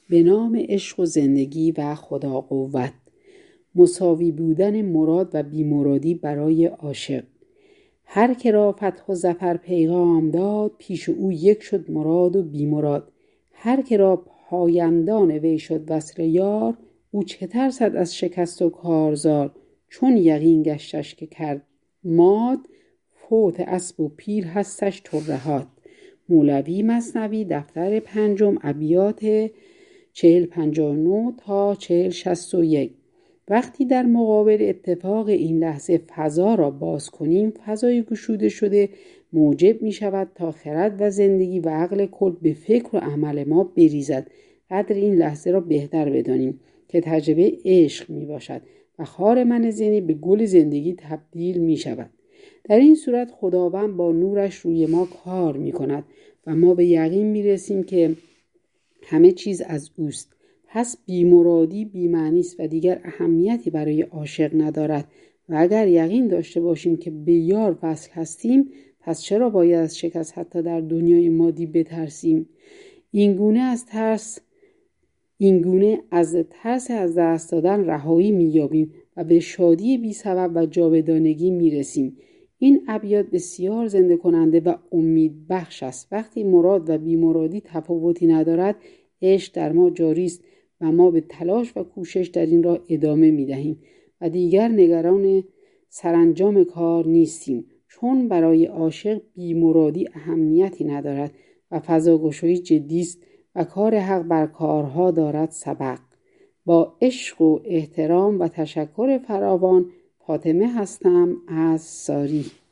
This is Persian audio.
به نام عشق و زندگی و خدا قوت. مساوی بودن مراد و بیمرادی برای عاشق. هر که را فتح و ظفر پیغام داد، پیش او یک شد مراد و بیمراد. هر که را پایندان وی شد وصل یار، او چه ترسد از شکست و کارزار. چون یقین گشتش که کرد ماد، فوت اسب و پیل هستش ترهات. مولوی مثنوی دفتر 5 ابیات 4059 تا 4061. وقتی در مقابل اتفاق این لحظه فضا را باز کنیم، فضای گشوده شده موجب می شود تا خرد و زندگی و عقل کل به فکر و عمل ما بریزد. قدر این لحظه را بهتر بدانیم که تجربه عشق می باشد و خار من ذهنی به گل زندگی تبدیل می شود. در این صورت خداوند با نورش روی ما کار می کند و ما به یقین می رسیم که همه چیز از اوست. پس بیمرادی بی‌معنی است و دیگر اهمیتی برای عاشق ندارد و اگر یقین داشته باشیم که به یار وصل هستیم، پس چرا باید از شکست حتی در دنیای مادی بترسیم؟ اینگونه از ترس از دست دادن رهایی می‌یابیم و به شادی بی سبب و جاودانگی می‌رسیم. این ابیات بسیار زنده کننده و امید بخش است. وقتی مراد و بیمرادی تفاوتی ندارد، عشق در ما جاری است و ما به تلاش و کوشش در این راه ادامه می‌دهیم و دیگر نگران سرانجام کار نیستیم، چون برای عاشق بیمرادی اهمیتی ندارد و فضاگشایی جدی است و کار حق بر کارها دارد سبق. با عشق و احترام و تشکر فراوان، فاطمه هستم از ساری.